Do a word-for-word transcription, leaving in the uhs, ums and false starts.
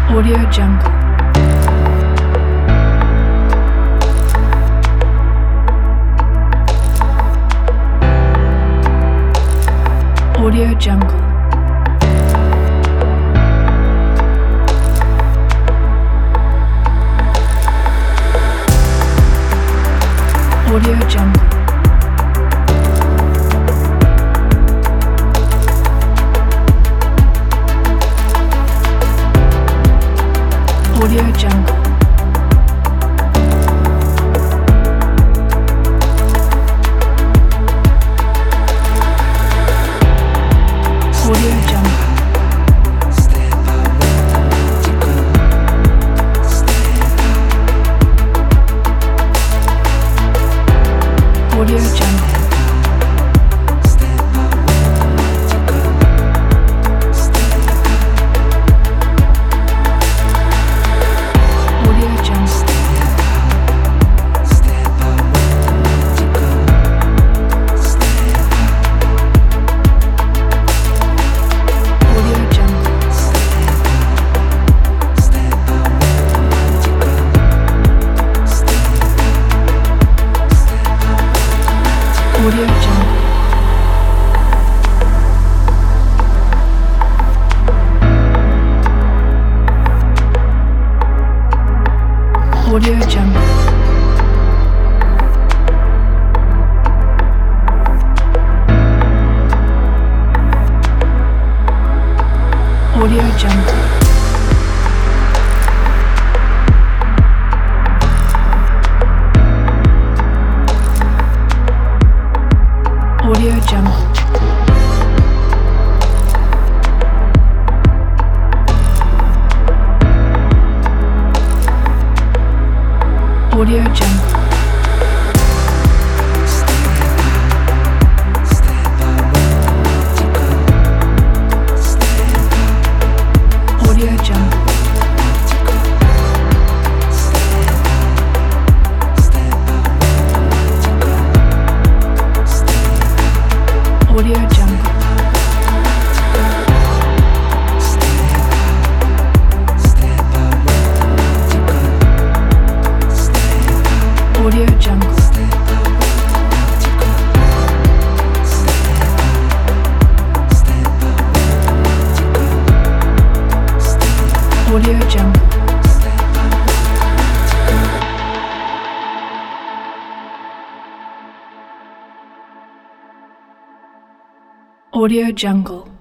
Audio Jungle. Audio Jungle. Audio Jungle. Audio Jungle. Audio Jungle. Audio Jungle. Audio Jungle. Audio Jungle. Audio Jungle. Audio Jungle. Audio Jungle. Audio Jungle. Audio Jungle. Audio Jungle. Audio Jungle. Audio Jungle.